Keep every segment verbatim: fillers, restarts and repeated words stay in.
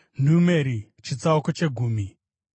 Numeri chitsauko chegumi.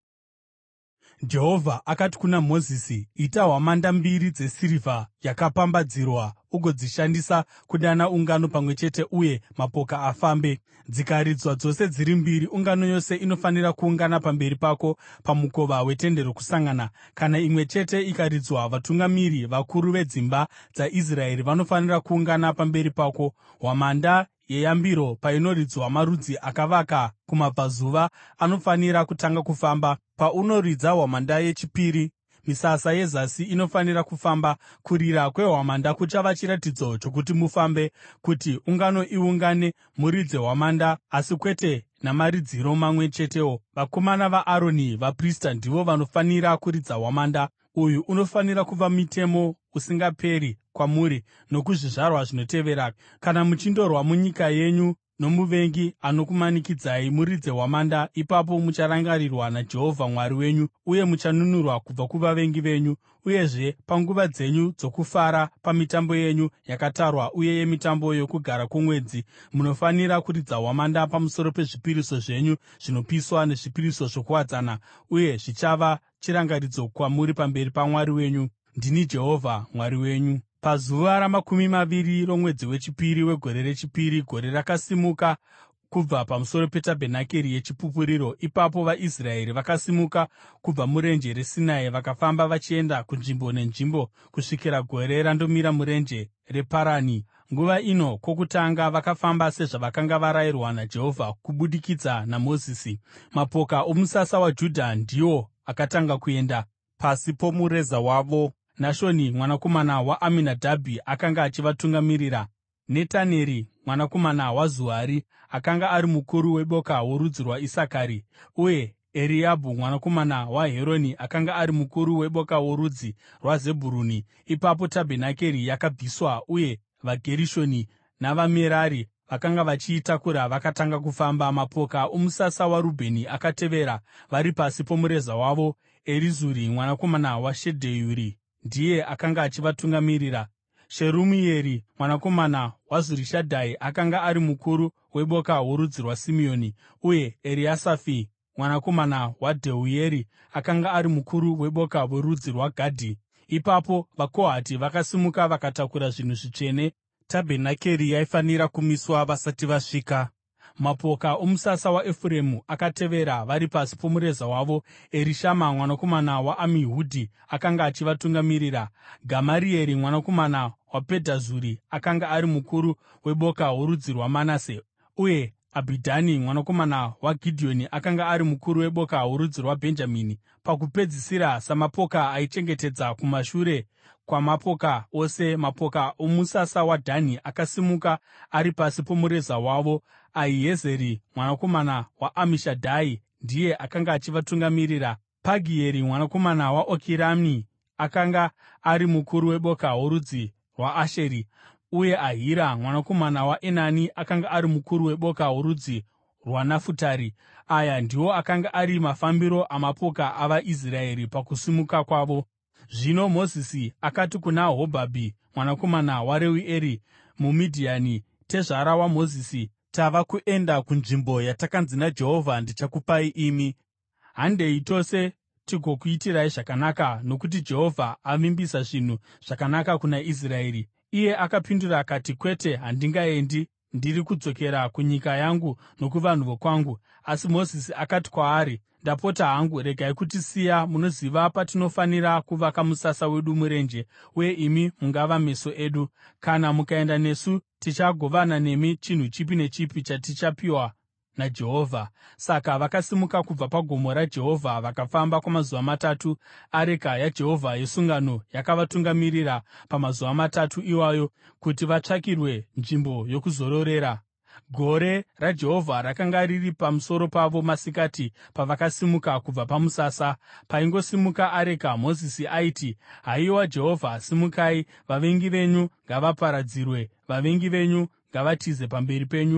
Jehovha akati kuna Mozisi, “Ita hwamanda mbiri dzesirivha yakapambadzirwa ugodzishandisa kudana ungano pamwe chete uye mapoka afambe. Dzikaridzwa dzose dziri mbiri, ungano yose inofanira kuungana pamberi pako pamukova weTende Rokusangana. Kana imwe chete ikaridzwa, vatungamiri vakuru vedzimba dzaIsraeri vanofanira kuungana pamberi pako. Hwamanda yeyambiro painoridzwa, marudzi akavaka kumabvazuva anofanira kutanga kufamba. Paunoridza hwamanda yechipiri, misasa yezasi inofanira kufamba. Kurira kwehwamanda kuchava chiratidzo chokuti mufambe, kuti ungano iungane, muridze hwamanda, asi kwete namaridziro mamwe chetewo. Vanakomana vaAroni, vaprista, ndivo vanofanira kuridza hwamanda. Uyu unofanira kuva mutemo usingaperi kwamuri nokuzvizvarwa zvinotevera. Kana muchindorwa munyika yenyu nomuvengi anokumanikidzai, muridze hwamanda. Ipapo mucharangarirwa naJehovha Mwari wenyu, uye muchanunurwa kubva kuvavengi venyu. Uyezve panguva dzenyu dzokufara, pamitambo yenyu yakatarwa uye yemitambo yoKugara kwoMwedzi, munofanira kuridza hwamanda pamusoro pezvipiriso zvenyu zvinopiswa nezvipiriso zvokuwadzana, uye zvichava chirangaridzo kwamuri pamberi paMwari wenyu. Ndini Jehovha Mwari wenyu. Pazuva ramakumi maviri romwedzi wechipiri wegore rechipiri, gore rakasimuka kubva pamusoro petabhenakeri yeChipupuriro. Ipapo vaIsraeri vakasimuka kubva murenje reSinai vakafamba vachienda kunzvimbo nenzvimbo kusvikira gore randomira murenje reParani. Nguva ino kwokutanga vakafamba sezvavakanga varayirwa naJehovha kubudikidza naMozisi. Mapoka omusasa waJudha ndiwo akatanga kuenda pasi pomureza wavo. Nashoni mwanakomana waAminadhabhi akanga achivatungamirira. Netaneri mwanakomana waZuari akanga ari mukuru weboka worudzi rwaIsakari, uye Eriabhi mwanakomana waHeroni akanga ari mukuru weboka worudzi rwaZebhuruni. Ipapo tabhenakeri yakabviswa, uye vaGerishoni navaMerari vakanga vachiitakura vakatanga kufamba. Mapoka omusasa waRubheni akatevera, vari pasi pomureza wavo. Erizuri mwanakomana waShedheuri ndiye akanga achivatungamirira. Sherumieri mwanakomana waZurishadhai akanga ari mukuru weboka worudzi rwaSimeoni, uye Eriasafi mwanakomana waDheueri akanga ari mukuru weboka worudzi rwaGadhi. Ipapo vaKohati vakasimuka vakatakura zvinhu zvitsvene tabhenakeri yaifanira kumiswa vasati vasvika. Mapoka omusasa waEfuremu akatevera, vari pasi pomureza wavo. Erishama mwanakomana waAmihudhi akanga achivatungamirira. Gamarieri mwanakomana waPedhazuri akanga ari mukuru weboka worudzi rwaManase, uye Abhidhani mwanakomana waGidheoni akanga ari mukuru weboka worudzi rwaBhenjamini. Pakupedzisira, samapoka aichengetedza kumashure kwamapoka ose, mapoka omusasa waDhani akasimuka ari pasi pomureza wavo. Ahiezeri mwanakomana waAmishadhai ndiye akanga achivatungamirira. Pagieri mwanakomana waOkirani akanga ari mukuru weboka worudzi rwaAsheri, uye Ahira mwanakomana waEnani akanga ari mukuru weboka worudzi rwaNafutari. Aya ndiwo akanga ari mafambiro amapoka avaIsraeri pakusimuka kwavo. Zvino Mozisi akati kuna Hobhabhi mwanakomana waReueri muMidhiani, tezvara waMozisi, “Tava kuenda kunzvimbo yatakanzi naJehovha ndichakupai imi. Handei tose tigokuitirai zvakanaka, nokuti Jehovha avimbisa zvinhu zvakanaka kuna Israeri.” Iye akapindura akati, “Kwete, handingaendi. Ndiri kudzokera kunyika yangu nokuvanhu vokwangu.” Asi Mozisi akati kwaari, “Ndapota hangu, regai kutisiya. Munoziva patinofanira kuvaka musasa wedu murenje, uye imi mungava meso edu. Kana mukaenda nesu, tichagovana nemi chinhu chipi nechipi chatichapiwa naJehovha.” Saka vakasimuka kubva pagomo raJehovha vakafamba kwamazuva matatu. Areka yaJehovha yesungano yakavatungamirira pamazuva matatu iwayo kuti vatsvakirwe nzvimbo yokuzororera. Gore raJehovha rakanga riri pamusoro pavo masikati pavakasimuka kubva pamusasa. Paingosimuka areka, Mozisi aiti, “Haiwa Jehovha, simukai! Vavengi venyu ngavaparadzirwe, vavengi venyu ngavatize pamberi penyu.”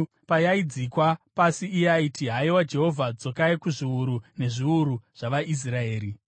Payaidzikwa pasi, iye aiti, “Haiwa Jehovha, dzokai kuzviuru nezviuru zvavaIsraeri.”